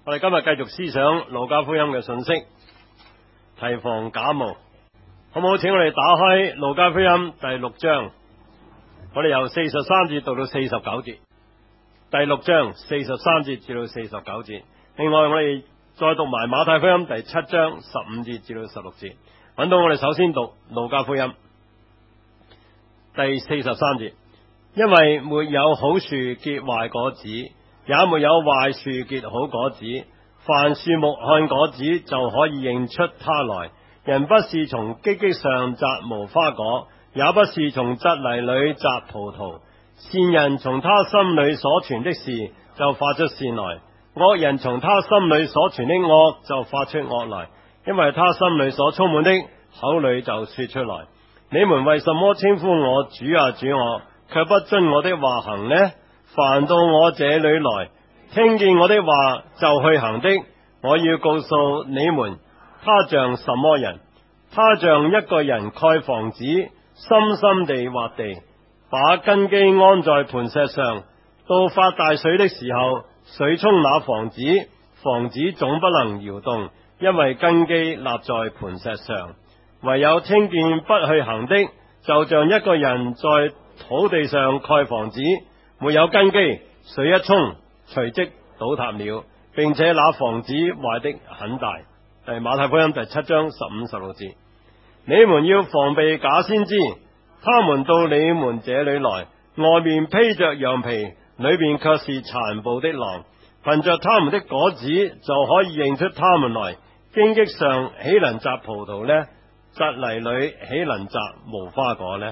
我哋今日繼續思想路加福音嘅信息，提防假冒，好唔好？請我哋打開路加福音第6章，我哋由43節讀到49節，第6章43節至到49節。另外我哋再讀埋馬太福音第7章15節至到16節。揾到我哋首先讀路加福音第43節，因為沒有好樹結壞果子，也沒有壞樹結好果子。凡樹木看果子就可以認出它來。人不是從荊棘上摘無花果，也不是從蒺藜裏摘葡萄。善人從他心裏所存的事就發出善來，惡人從他心裏所存的惡就發出惡來，因為他心裏所充滿的，口裏就說出來。你們為什麼稱呼我主啊主我，卻不遵我的話行呢？凡到我這裏來，聽見我的話就去行的，我要告訴你們，他像什麼人？他像一個人蓋房子，深深地挖地，把根基安在磐石上。到發大水的時候，水沖那房子，房子總不能搖動，因為根基立在磐石上。唯有聽見不去行的，就像一個人在土地上蓋房子，沒有根基，水一沖，隨即倒塌了，並且那房子壞的很大。馬太福音第7章15、16節。你們要防備假先知，他們到你們這裏來，外面披着羊皮，裏面卻是殘暴的狼。憑着他們的果子就可以認出他們來。荊棘上豈能摘葡萄呢？蒺藜裏豈能摘無花果呢？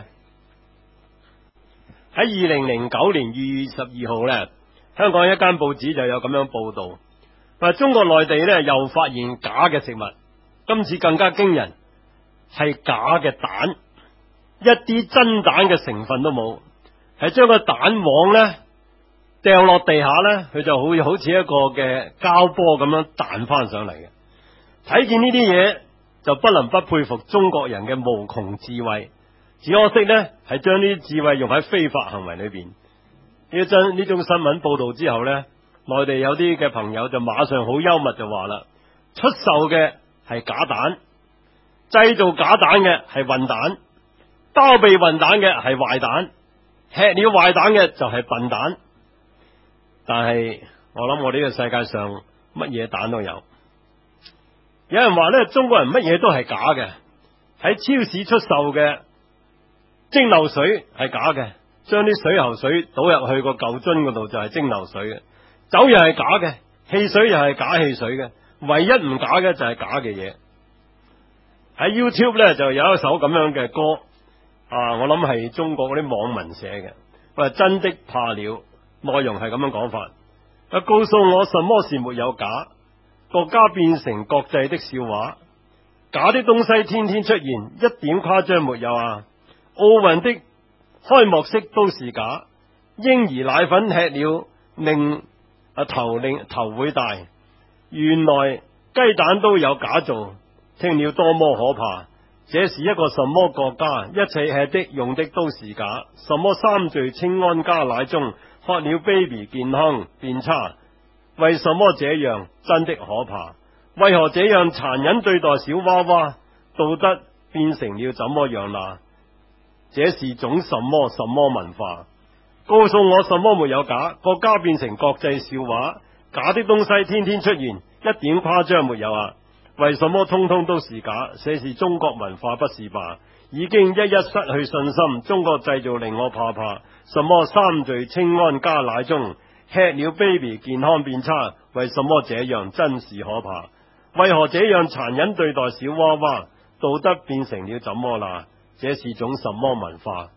喺2009年2月22號呢，香港一間報紙就有咁樣報道，話中國內地呢又發現假嘅食物，今次更加驚人，係假嘅蛋，一啲真蛋嘅成分都冇，係將個蛋黃呢掉落地下呢，佢就好似一個嘅膠波咁樣彈翻上嚟嘅。睇見呢啲嘢就不能不佩服中國人嘅無窮智慧，只可惜呢係將呢啲智慧用喺非法行為裏邊。呢種新聞報道之後呢，內地有啲嘅朋友就馬上好幽默就話啦，出售嘅係假蛋，製造假蛋嘅係混蛋，包庇混蛋嘅係壞蛋，吃了壞蛋嘅就係笨蛋。但係我諗我呢個世界上乜嘢蛋都有。有人話呢，中國人乜嘢都係假嘅，喺超市出售嘅蒸餾水係假嘅，將啲水喉水倒入去個舊樽嗰度就係蒸餾水嘅，酒又係假嘅，汽水又係假汽水嘅，唯一唔假嘅就係假嘅嘢。喺 YouTube 呢就有一首咁樣嘅歌，我諗係中國嗰啲網民寫嘅，話真的怕了，內容係咁樣講法，告訴我什麼是沒有假，國家變成國際的笑話，假的東西天天出現，一點誇張沒有啊！奧運的開幕式都是假，嬰兒奶粉吃了令頭會大，原來雞蛋都有假造，聽了多麼可怕！這是一個什麼國家？一切吃的用的都是假，什麼三聚氰胺加奶中，喝了 baby 健康變差。為什麼這樣？真的可怕！為何這樣殘忍對待小娃娃？道德變成了怎麼樣啦？這是種什麼文化？告訴我什麼沒有假？國家變成國際笑話，假的東西天天出現，一點誇張沒有啊？為什麼通通都是假？這是中國文化不是吧？已經一失去信心，中國製造令我怕。什麼三聚氰胺加奶中，吃了 baby 健康變差，為什麼這樣？真是可怕！為何這樣殘忍對待小娃娃？道德變成了怎麼啦？這是種什麼文化？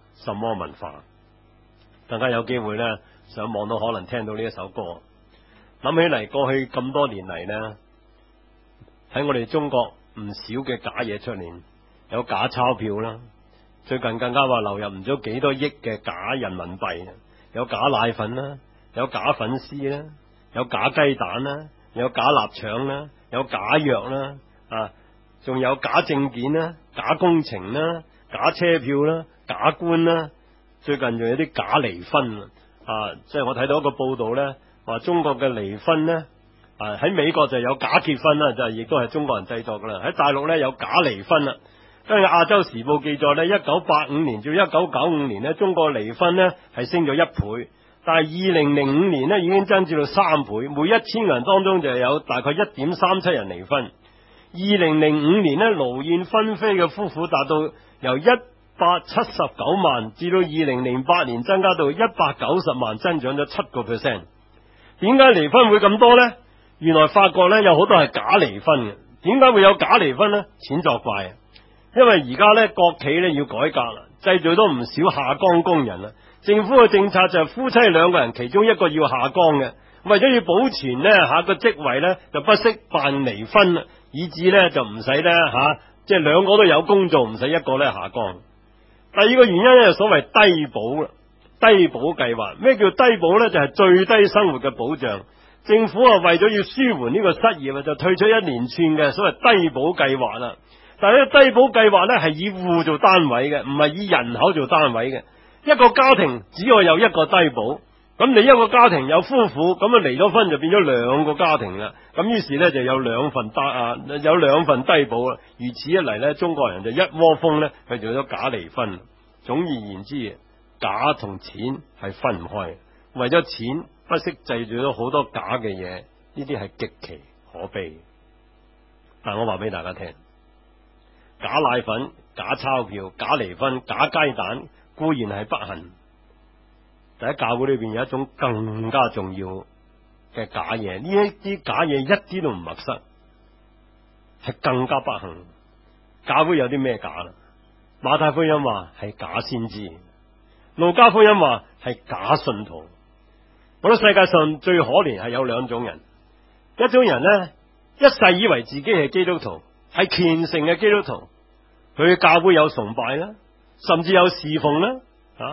大家有機會呢，上網都可能聽到呢一首歌。諗起嚟過去咁多年嚟呢，喺我哋中國唔少嘅假嘢出現，有假鈔票啦，最近更加話流入唔咗幾多億嘅假人民幣，有假奶粉啦，有假粉絲啦，有假雞蛋啦，有假臘腸啦，有假藥啦，仲有假證件啦，假工程啦，假車票啦，假官啦，最近仲有啲假離婚即係我睇到一個報道呢，話中國嘅離婚呢， 喺美國就有假結婚啦，就亦都係中國人製作噶啦。喺大陸呢，有假離婚啦。根據亞洲時報記載呢，1985年至1995年呢，中國離婚呢係升咗1倍，但係2005年呢已經增至到3倍，每1000人當中就有大概 1.37 人離婚。2005年呢，勞燕分飛嘅夫婦達到由179萬至到2008年增加到190萬，增長咗7%。點解離婚會咁多呢？原來發覺呢有好多係假離婚嘅。點解會有假離婚呢？錢作怪啊！因為而家呢國企呢要改革啦，製造咗唔少下崗工人啦。政府嘅政策就係夫妻兩個人其中一個要下崗嘅，為咗要保存呢下個職位呢，就不惜辦離婚啦，以致呢就唔使呢即係兩個都有工做，唔使一個呢下崗。第二個原因呢，就所謂低保啦，低保計劃。咩叫低保呢？就係最低生活嘅保障。政府為咗要舒緩呢個失業，就退出一連串嘅所謂低保計劃啦。但係呢低保計劃呢係以戶做單位嘅，唔係以人口做單位嘅。一個家庭只可以有一個低保，咁你一個家庭有夫婦，咁啊離咗婚就變咗兩個家庭啦。咁於是呢就有兩份低保啦。如此一嚟呢，中國人就一窩蜂呢去做咗假離婚。總而言之，假同錢係分唔開，為咗錢不惜製造咗好多假嘅嘢，呢啲係極其可悲。但我話俾大家聽，假奶粉、假鈔票、假離婚、假雞蛋固然係不幸，但喺教會裏邊有一種更加重要嘅假嘢，呢一啲假嘢一啲都唔密室，係更加不幸。教會有啲咩假啦？馬太福音話係假先知，路加福音話係假信徒。我覺得世界上最可憐係有兩種人，一種人呢，一世以為自己係基督徒，係虔誠嘅基督徒，佢教會有崇拜啦，甚至有侍奉啦，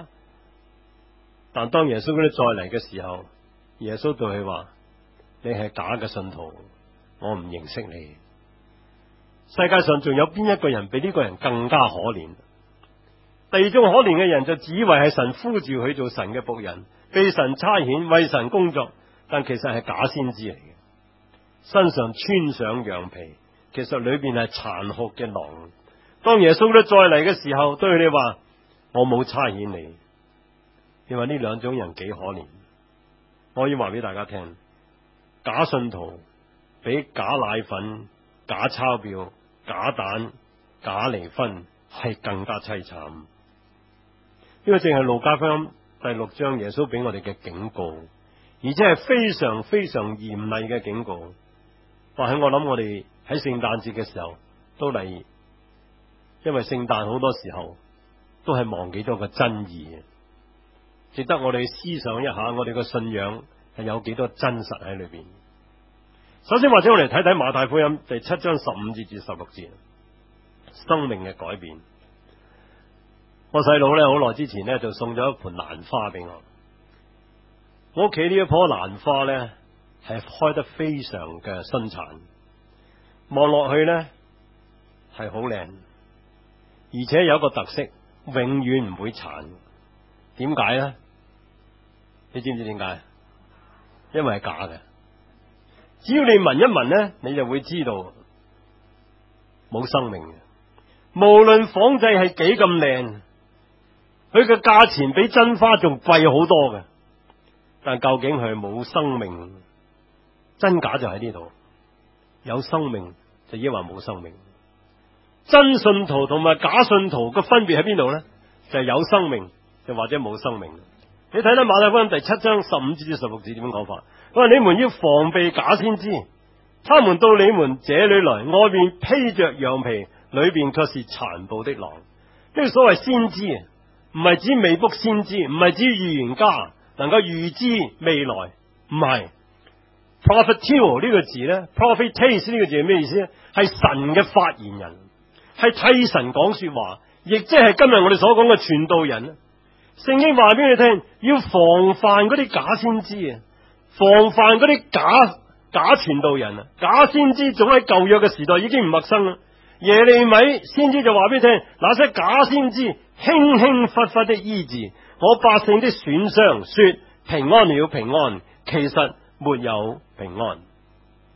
但當耶穌嗰啲再嚟嘅時候，耶穌對佢話：你係假嘅信徒，我唔認識你。世界上仲有邊一個人比呢個人更加可憐？第二種可憐嘅人就只以為係神呼召佢做神嘅僕人，被神差遣為神工作，但其實係假先知嚟嘅，身上穿上羊皮，其實裏邊係殘酷嘅狼。當耶穌咧再嚟嘅時候，對佢哋話：我冇差遣你。你話呢兩種人幾可憐？我要話俾大家聽，假信徒比假奶粉、假鈔票、假蛋、假離婚係更加淒慘。呢個正係路加福音第6章耶穌俾我哋嘅警告，而且係非常非常嚴厲嘅警告。或許我諗我哋喺聖誕節嘅時候都嚟，因為聖誕好多時候都係忘記咗個真義，值得我哋思想一下，我哋個信仰係有幾多真實喺裏邊。首先，或者我哋睇睇馬太福音第7章15節至16節，生命嘅改變。我細佬咧好耐之前咧就送咗一盆蘭花俾我，我屋企呢一棵蘭花咧係開得非常嘅璀璨，望落去咧係好靚，而且有一個特色，永遠唔會殘。點解咧？你知唔知點解？因為係假嘅。只要你聞一聞咧，你就會知道冇生命嘅。無論仿製係幾咁靚，佢嘅價錢比真花仲貴好多嘅，但究竟係冇生命。真假就喺呢度，有生命就抑或冇生命。真信徒同埋假信徒嘅分別喺邊度呢？就係有生命就或者冇生命。你睇睇馬太福音第7章15節至16節點樣講法？佢話：你們要防備假先知，他們到你們這裏來，外面披着羊皮，裏邊卻是殘暴的狼。呢個所謂先知，唔係指未卜先知，唔係指預言家能夠預知未來，唔係。prophetio 呢個字咧 prophetess 呢個字係咩意思咧？係神嘅發言人，係替神講說話，亦即係今日我哋所講嘅傳道人。聖經話俾你聽，要防範嗰啲假先知啊，防範嗰啲假傳道人啊，假先知總喺舊約嘅時代已經唔陌生啦。耶利米先知就話俾你聽，那些假先知輕輕忽忽的醫治我百姓的損傷，說平安了平安，其實沒有平安。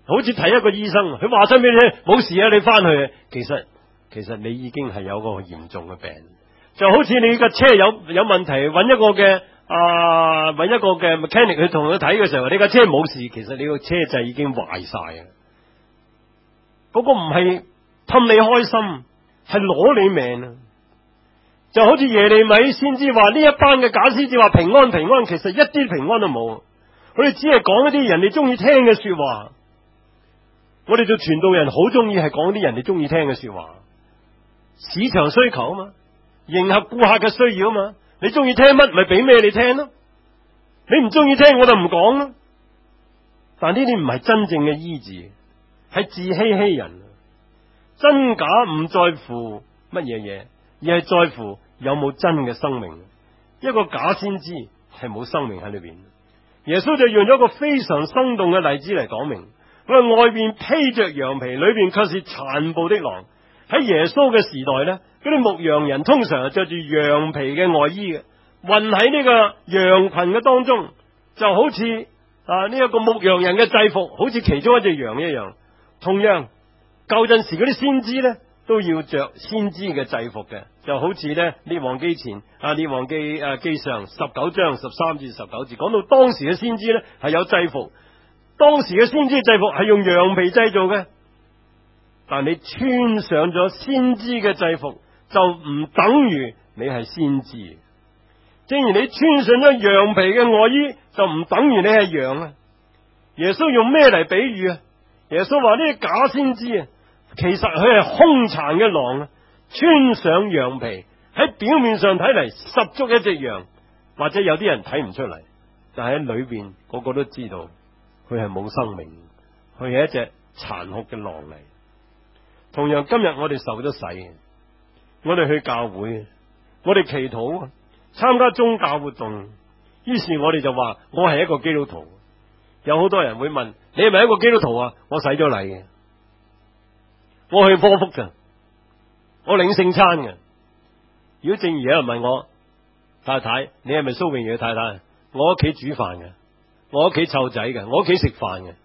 好似睇一個醫生，佢話親俾你聽冇事啊，你翻去。其實你已經係有個嚴重嘅病，就好似你架車有問題，揾一個嘅 mechanic 去同佢睇嘅時候，你架車冇事，其實你個車掣已經壞晒啊！嗰個唔係氹你開心，係攞你命啊！就好似耶利米先知話呢一班嘅假先知話平安平安，其實一啲平安都冇，佢哋只係講一啲人哋中意聽嘅說話。我哋做傳道人好中意係講啲人哋中意聽嘅說話，市場需求啊嘛，迎合顧客嘅需要啊嘛。你中意聽乜咪俾咩你聽咯，你唔中意聽我就唔講咯。但呢啲唔係真正嘅醫治，係自欺欺人。真假唔在乎乜嘢嘢，而係在乎有冇真嘅生命。一個假先知係冇生命喺裏邊。耶穌就用咗一個非常生動嘅例子嚟講明，佢話外邊披着羊皮，裏邊卻是殘暴的狼。喺耶穌嘅時代呢，嗰啲牧羊人通常係着住羊皮嘅外衣嘅，混喺呢個羊群嘅當中，就好似呢一個牧羊人嘅制服，好似其中一隻羊一樣。同樣舊陣時嗰啲先知呢，都要着先知嘅制服嘅，就好似呢列王記前列王記記上19章13至19節講到當時嘅先知呢係有制服，當時嘅先知制服係用羊皮製造嘅。但你穿上咗先知嘅制服，就唔等於你係先知。正如你穿上咗羊皮嘅外衣，就唔等於你係羊啊。耶穌用咩嚟比喻啊？耶穌話呢啲假先知啊，其實佢係兇殘嘅狼啊，穿上羊皮，喺表面上睇嚟十足一隻羊，或者有啲人睇唔出嚟，但係喺裏邊個個都知道佢係冇生命，佢係一隻殘酷嘅狼嚟。同樣今日我哋受咗洗，我哋去教會，我哋祈禱，參加宗教活動，於是我哋就話我係一個基督徒。有好多人會問，你係咪一個基督徒啊？我洗咗禮嘅，我去科福嘅，我領聖餐嘅。如果正如有人問我，太太你係咪蘇永儀嘅太太？我屋企煮飯嘅，我屋企湊仔嘅，我屋企食飯嘅。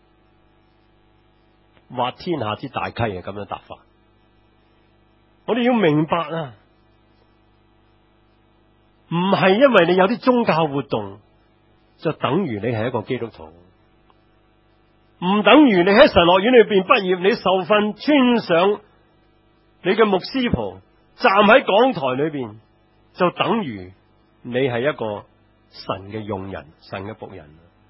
挖天下之大溪啊，咁樣答法。我哋要明白啊，唔係因為你有啲宗教活動就等於你係一個基督徒，唔等於你喺神學院裏邊畢業，你受訓穿上你嘅牧師袍，站喺講台裏邊就等於你係一個神嘅用人，神嘅僕人。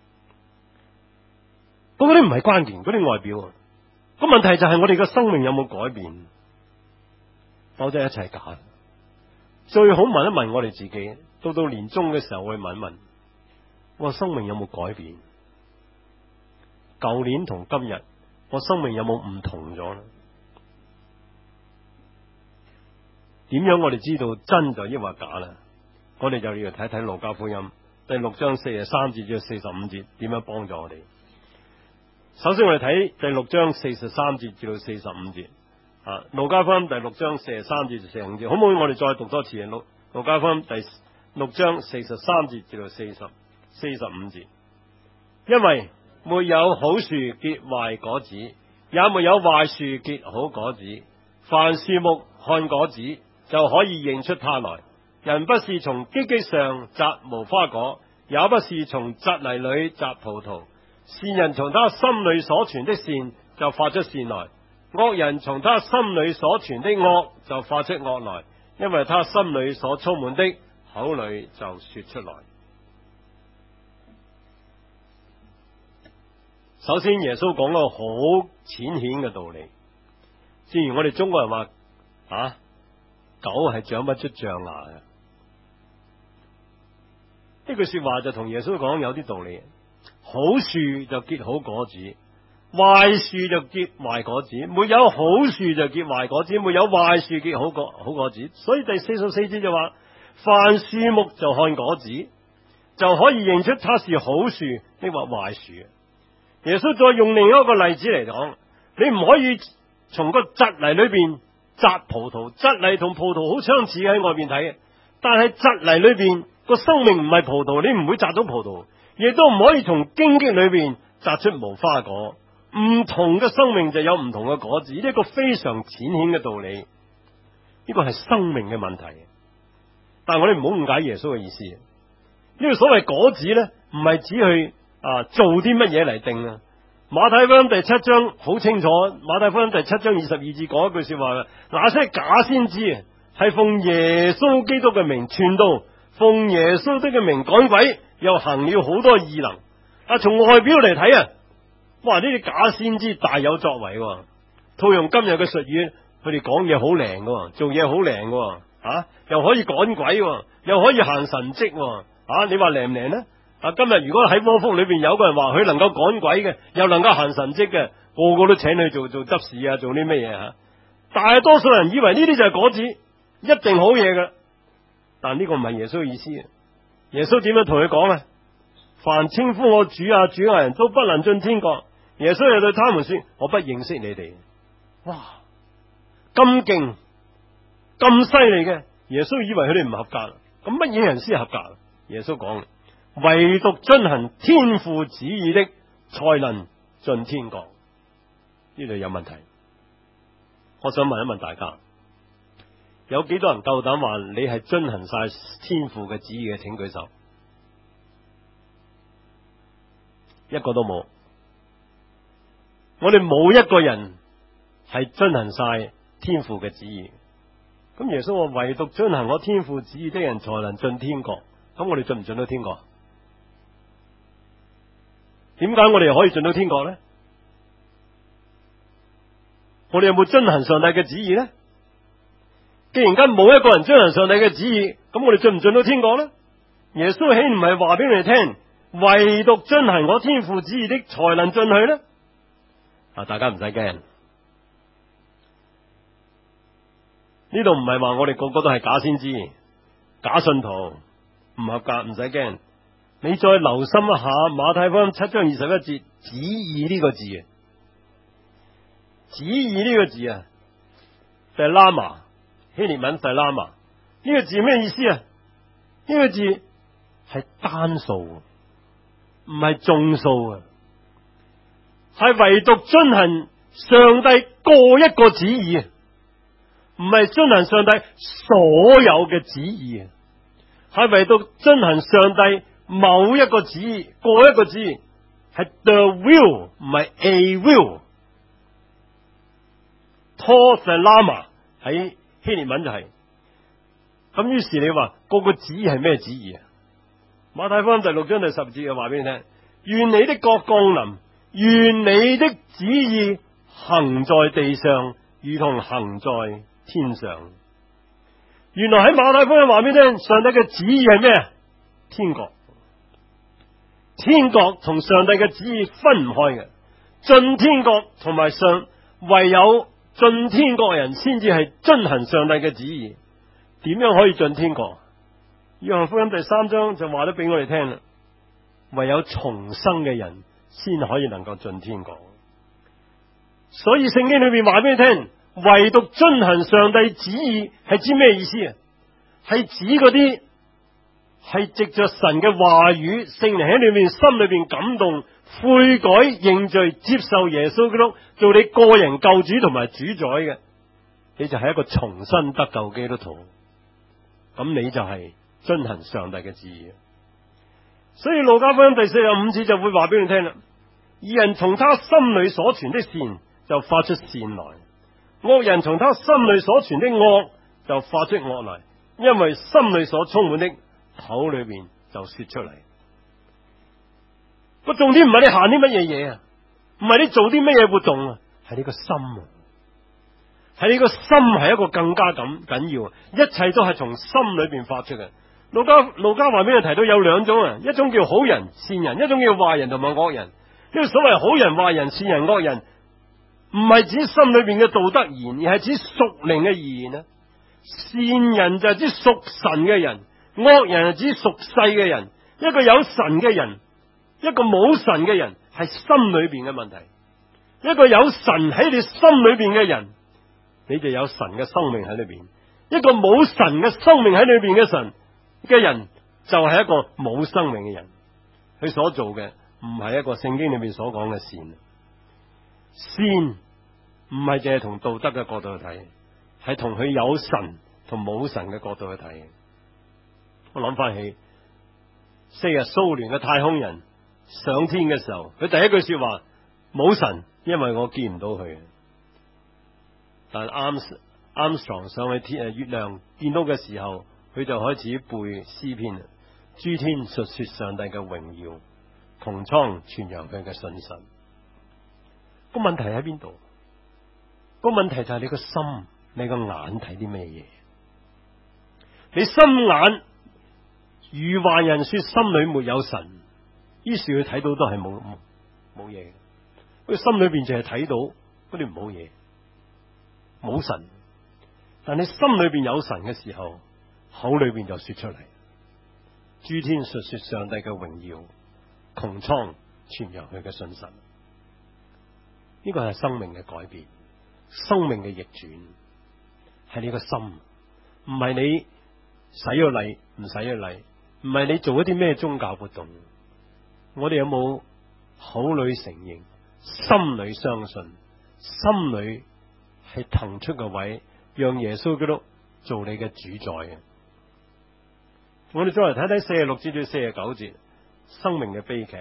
嗰啲唔係關鍵，嗰啲外表啊。個問題就係我哋嘅生命有冇改變，否則一切假。最好問一問我哋自己，到年終嘅時候，我去問一問，我生命有冇改變？舊年同今日，我生命有冇唔同咗呢？點樣我哋知道真就抑或假呢？我哋就要睇睇路加福音第6章43節至45節點樣幫助我哋。首先我哋睇第6章43節至到45節，路加福音第6章43節至45節，好唔好？我哋再讀多次路加福音第6章43節至到45節，因為沒有好樹結壞果子，也沒有壞樹結好果子。凡樹木看果子，就可以認出它來。人不是從荊棘上摘無花果，也不是從蒺藜裏摘葡萄。善人從他心裏所存的善就發出善來，惡人從他心裏所存的惡就發出惡來，因為他心裏所充滿的，口裏就說出來。首先耶穌講個好淺顯嘅道理，正如我哋中國人話狗係長不出象牙嘅，呢句說話就同耶穌講有啲道理。好樹就結好果子，壞樹就結壞果子。沒有好樹就結壞果子，沒有壞樹結好果子。所以第44節就話，凡樹木就看果子，就可以認出它是好樹抑或壞樹。耶穌再用另一個例子嚟講，你唔可以從個蒺藜裏邊摘葡萄，蒺藜同葡萄好相似喺外邊睇嘅，但係蒺藜裏邊個生命唔係葡萄，你唔會摘到葡萄。亦都唔可以從荊棘裏邊摘出無花果， 唔同嘅生命就有唔同嘅果子，呢一個非常淺顯嘅道理，呢個係生命嘅問題。但係我哋唔好誤解耶穌嘅意思。呢個所謂果子咧，唔係指去做啲乜嘢嚟定啊。馬太福音第7章好清楚，馬太福音第7章22節講一句說話嘅，那些假先知係奉耶穌基督嘅名傳道，奉耶穌的名趕鬼，又行了好多異能。從外表嚟睇啊，哇！呢啲假先知大有作為，套用今日嘅術語，佢哋講嘢好靈嘅，做嘢好靈嘅，又可以趕鬼，又可以行神蹟，你話靈唔靈呢？今日如果喺窩福裏邊有個人話佢能夠趕鬼嘅，又能夠行神蹟嘅，個個都請佢做執事啊，做啲咩嘢吓？大多數人以為呢啲就係果子，一定好嘢噶。但呢個唔係耶穌嘅意思。耶穌點樣同佢講啊？凡稱呼我主啊主啊人都不能進天國。耶穌又對他們說：我不認識你哋。哇！咁勁咁犀利嘅，耶穌以為佢哋唔合格，咁乜嘢人先合格？耶穌講：唯獨遵行天父旨意的，才能進天國。呢度有問題。我想問一問大家，有幾多人夠膽話你係遵行晒天父嘅旨意嘅？請舉手。一個都冇。我哋冇一個人係遵行晒天父嘅旨意。咁耶穌話：唯獨遵行我天父旨意的人，才能進天國。咁我哋進唔進到天國？點解我哋可以進到天國呢？我哋有冇遵行上帝嘅旨意呢？既然間冇一個人遵行上帝嘅旨意，咁我哋進唔進到天國呢？耶穌豈唔係話俾你哋聽，唯獨遵行我天父旨意的，才能進去呢？大家唔使驚，呢度唔係話我哋個個都係假先知、假信徒，唔合格，唔使驚。你再留心一下馬太福音7章21節，旨意呢個字啊，旨意呢個字啊，就係拉瑪，希臘文就係拉瑪。呢個字咩意思啊？呢個字係單數，唔係眾數啊。係唯獨遵行上帝個一個旨意，唔係遵行上帝所有嘅旨意。係唯獨遵行上帝某一個旨意，個一個旨意，係 the will 唔係 a will。托就係 lama 喺希臘文就係。咁於是你話個個旨意係咩旨意啊？馬太福音第6章第10節就話俾你聽：願你的國降臨。願你的旨意行在地上，如同行在天上。原來喺馬太福音話俾你聽，上帝嘅旨意係咩？天國。天國同上帝嘅旨意分唔開嘅。進天國同埋唯有進天國嘅人先至係遵行上帝嘅旨意。點樣可以進天國？約翰福音第3章就話咗俾我哋聽啦，唯有重生嘅人先可以能夠進天國。所以聖經裏面話俾你聽，唯獨遵行上帝旨意係指咩意思啊？係指嗰啲係藉着神嘅話語，聖靈喺裏面心裏邊感動，悔改認罪，接受耶穌基督做你個人救主同埋主宰嘅，你就係一個重生得救基督徒。咁你就係遵行上帝嘅旨意。所以路加福音第45節就會話俾你聽啦，義人從他心裏所存的善就發出善來，惡人從他心裏所存的惡就發出惡來，因為心裏所充滿的口裏面就說出嚟。個重點唔係你行啲乜嘢嘢啊，唔係你做啲乜嘢活動啊，係你個心啊，係你個心係一個更加緊要，一切都係從心裏邊發出嘅。路加話俾你提到有兩種啊，一種叫好人善人，一種叫壞人同埋惡人。呢個所謂好人壞人善人惡人，唔係指心裏邊嘅道德言，而係指屬靈嘅言啊。善人就係指屬神嘅人，惡人係指屬世嘅人。一個有神嘅人，一個冇神嘅人，係心裏邊嘅問題。一個有神喺你心裏邊嘅人，你就有神嘅生命喺裏邊。一個冇神嘅生命喺裏邊嘅人就係一個冇生命嘅人，佢所做嘅唔係一個聖經裏面所講嘅善。 先唔係淨係從道德嘅角度去睇，係同佢有神同冇神嘅角度去睇。我諗翻起昔日蘇聯嘅太空人上天嘅時候，佢第一句說話冇神，因為我見唔到佢。但Armstrong 上去月亮見到嘅時候，佢就開始背詩篇啦，諸天述說上帝嘅榮耀，穹蒼傳揚佢嘅信實。個問題喺邊度？個問題就係你個心，你個眼睇啲咩嘢？你心眼愚頑人說心裏沒有神，於是佢睇到都係冇嘢。佢心裏邊淨係睇到嗰啲唔好嘢，冇神。但你心裏邊有神嘅時候，口裏邊就說出嚟，諸天述說上帝嘅榮耀，穹蒼傳揚佢嘅信實。呢個係生命嘅改變，生命嘅逆轉，係你個心，唔係你洗咗禮唔洗咗禮，唔係你做一啲咩宗教活動。我哋有冇口裏承認，心裏相信，心裏係騰出個位，讓耶穌基督做你嘅主宰嘅？我哋再嚟睇睇46節至49節，生命嘅悲劇。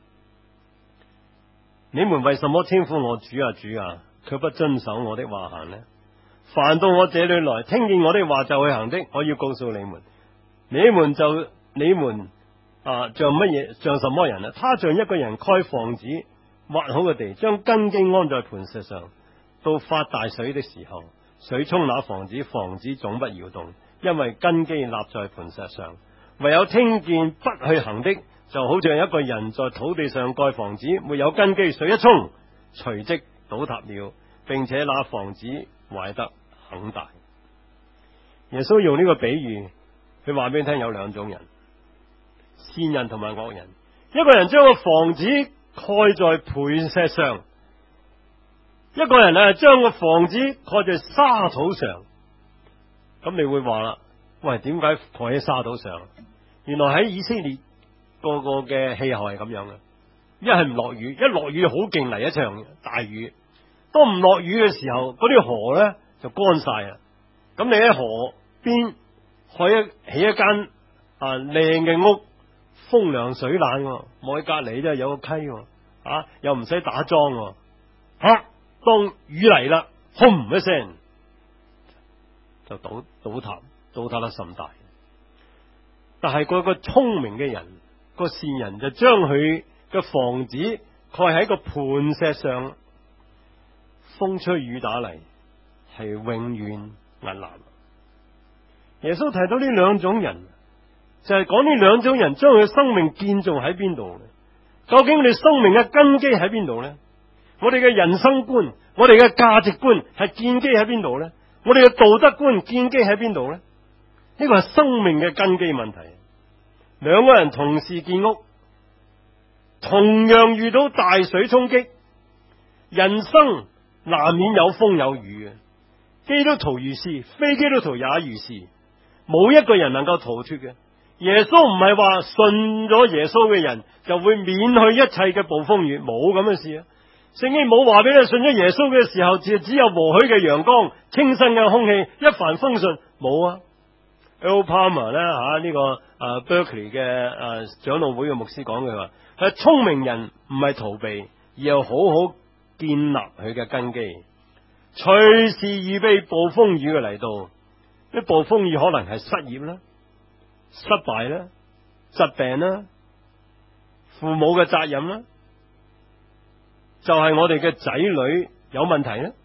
你們為什麼稱呼我主啊主啊，卻不遵守我的話行呢？凡到我這裏來，聽見我的話就去行的，我要告訴你們，你們像乜嘢？像什麼人啊？他像一個人開房子，挖好個地，將根基安在磐石上。到發大水的時候，水沖那房子，房子總不搖動，因為根基立在磐石上。唯有聽見不去行的，就好像一個人在土地上蓋房子，沒有根基，水一沖，隨即倒塌了，並且那房子壞得很大。耶穌用呢個比喻，佢話俾你聽有兩種人，善人同埋惡人。一個人將個房子蓋在磐石上，一個人將個房子蓋在沙土上。咁你會話啦，喂，點解蓋喺沙土上？原來喺以色列個嘅氣候係咁樣嘅，一係唔落雨，一落雨好勁嚟一場大雨。當唔落雨嘅時候，嗰啲河咧就乾晒啦。咁你喺河邊起一間靚嘅屋，風涼水冷，望喺隔籬咧有個溪，又唔使打樁。當雨嚟啦，轟一聲就倒塌得甚大。但係個聰明嘅人，個善人就將佢嘅房子蓋喺個磐石上，風吹雨打嚟係永遠屹立。耶穌提到呢兩種人，就係講呢兩種人將佢嘅生命建造喺邊度呢？究竟你生命嘅根基喺邊度呢？我哋嘅人生觀，我哋嘅價值觀係建基喺邊度呢？我哋嘅道德觀建基喺邊度呢？呢個係生命嘅根基問題。兩個人同時建屋，同樣遇到大水衝擊，人生難免有風有雨嘅。基督徒如是，非基督徒也如是，冇一個人能夠逃脫嘅。耶穌唔係話信咗耶穌嘅人就會免去一切嘅暴風雨，冇咁嘅事啊！聖經冇話俾你信咗耶穌嘅時候，只有和煦嘅陽光、清新嘅空氣、一帆風順，冇啊。Earl Palmer 呢個Berkeley 嘅長老會嘅牧師講嘅話，係聰明人唔係逃避，而係好好建立佢嘅根基，隨時預備暴風雨嘅嚟到。啲暴風雨可能係失業啦、失敗啦、疾病啦、父母嘅責任啦，就係我哋嘅仔女有問題啦。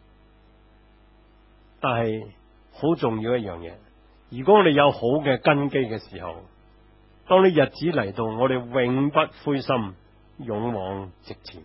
但係好重要一樣嘢，如果我哋有好嘅根基嘅時候，當你日子嚟到，我哋永不灰心，勇往直前。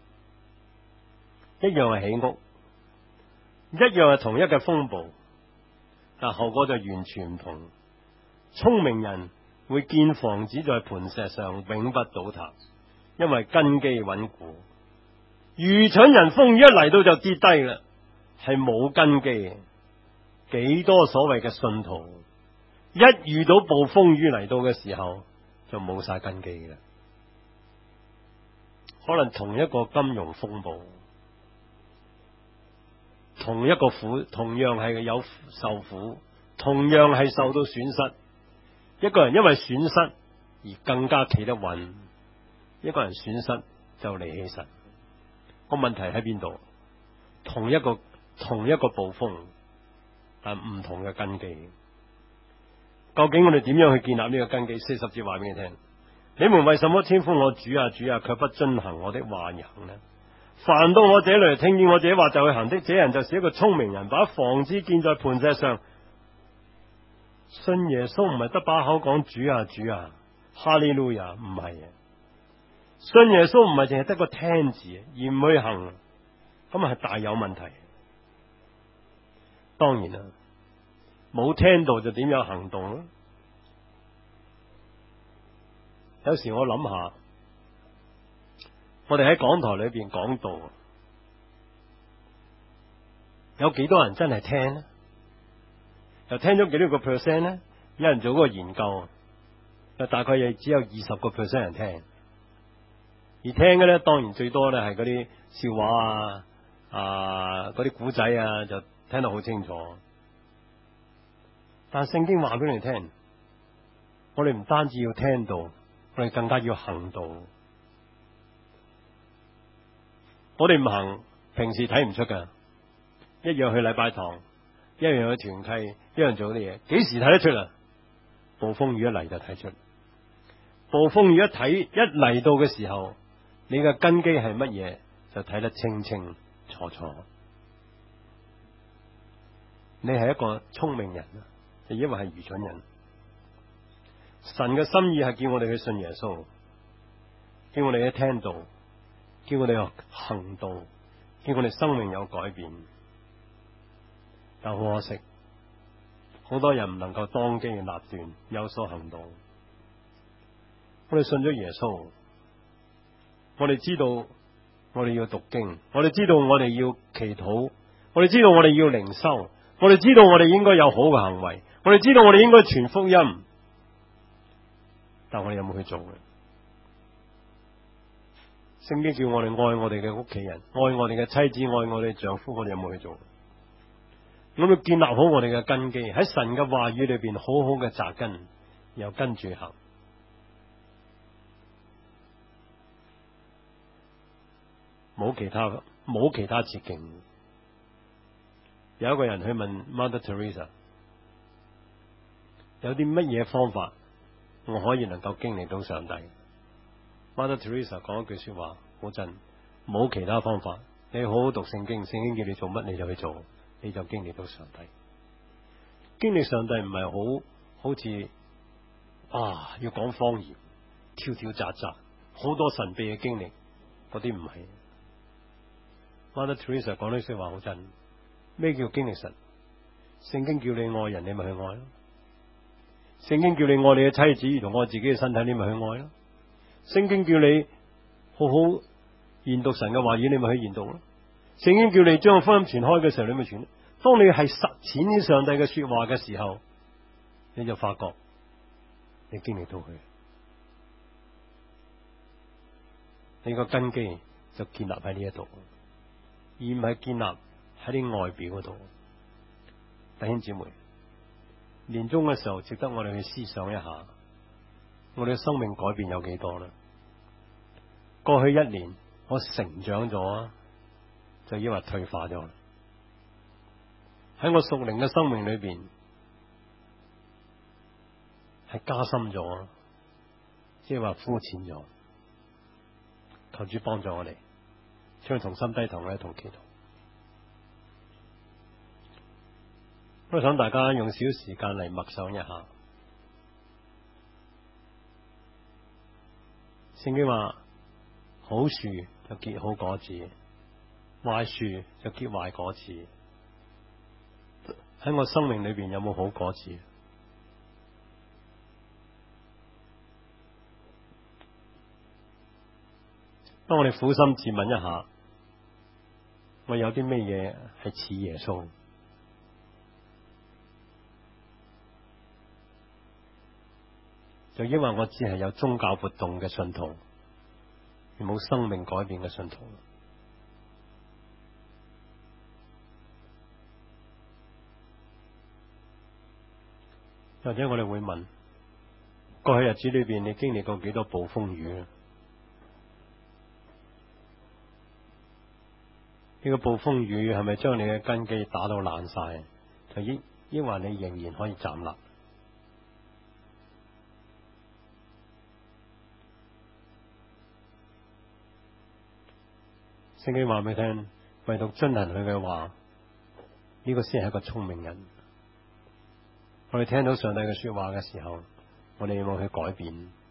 一樣係起屋，一樣係同一個風暴，但後果就完全唔同。聰明人會建房子在磐石上，永不倒塌，因為根基穩固。愚蠢人風雨一嚟到就跌低啦，係冇根基嘅。幾多所謂嘅信徒，一遇到暴風雨嚟到嘅時候，就冇晒根基嘅。可能同一個金融風暴， 同一個苦，同樣係有受苦，同樣係受到損失。一個人因為損失而更加企得穩，一個人損失就離棄神。個問題喺邊度？同一個暴風，但唔同嘅根基。究竟我哋點樣去建立呢個根基？40節話俾你聽：你們為什麼稱呼我主啊主啊，卻不遵行我的話而行呢？凡到我這裏聽見我這話就去行的，這人就是一個聰明人，把房子建在磐石上。信耶穌唔係得把口講主啊主啊，哈利路亞，唔係啊！信耶穌唔係淨係得個聽字而唔去行，咁係大有問題。當然啦，冇聽到就點樣行動咯？有時我諗下，我哋喺講台裏邊講道，有幾多人真係聽呢？又聽咗幾多個 percent 呢？有人做嗰個研究，大概亦只有20% 人聽，而聽嘅咧，當然最多咧係嗰啲笑話嗰啲古仔啊，就聽得好清楚。但聖經話俾你聽，我哋唔單止要聽到，我哋更加要行道。我哋唔行，平時睇唔出噶，一樣去禮拜堂，一樣去團契，一樣做啲嘢，幾時睇得出啊？暴風雨一嚟就睇出，暴風雨一嚟到嘅時候，你嘅根基係乜嘢，就睇得清清楚楚。你係一個聰明人，就因為係愚蠢人。神嘅心意係叫我哋去信耶穌，叫我哋去聽道，叫我哋去行道，叫我哋生命有改變。但好可惜，好多人唔能夠當機立斷，有所行動。我哋信咗耶穌，我哋知道我哋要讀經，我哋知道我哋要祈禱，我哋知道我哋要靈修，我哋知道我哋應該有好嘅行為，我哋知道我哋應該傳福音，但我哋有冇去做嘅？聖經叫我哋愛我哋嘅屋企人，愛我哋嘅妻子，愛我哋嘅丈夫，我哋有冇去做？我哋建立好我哋嘅根基，喺神嘅話語裏邊好好嘅扎根，又跟住行，冇其他捷徑。有一個人去問 Mother Teresa， 有啲乜嘢方法我可以能夠經歷到上帝？ Mother Teresa 講一句說話好真，冇其他方法，你好好讀聖經，聖經叫你做乜你就去做，你就經歷到上帝。經歷上帝唔係好似要講方言，跳跳扎扎，好多神秘嘅經歷，嗰啲唔係。Mother Teresa 講呢句話好真。咩叫經歷神？聖經叫你愛人，你咪去愛咯。聖經叫你愛你嘅妻子，同愛自己嘅身體，你咪去愛咯。聖經叫你好好研讀神嘅話語，你咪去研讀咯。聖經叫你將福音傳開嘅時候，你咪傳。當你係實踐啲上帝嘅說話嘅時候，你就發覺你經歷到佢，你個根基就建立喺呢一度，而唔係建立喺啲外表嗰度。弟兄姊妹，年終嘅時候值得我哋去思想一下，我哋嘅生命改變有幾多呢？過去一年我成長咗，就以為退化咗。喺我屬靈嘅生命裏邊係加深咗，即係話膚淺咗。求主幫助我哋，將同心低頭，我哋一同祈禱。我想大家用少時間嚟默想一下。聖經話，好樹就結好果子，壞樹就結壞果子。喺我生命裏邊有冇好果子？當我哋苦心自問一下，我有啲咩嘢係似耶穌？就因為我只係有宗教活動嘅信徒，而冇生命改變嘅信徒。 或者我哋會問，過去日子裏邊你經歷過幾多暴風雨呢？呢個暴風雨係咪將你嘅根基打到爛晒？就抑或你仍然可以站立？聖經話俾你聽，唯獨遵行佢嘅話，呢個先係一個聰明人。我哋聽到上帝嘅說話嘅時候，我哋有冇去改變？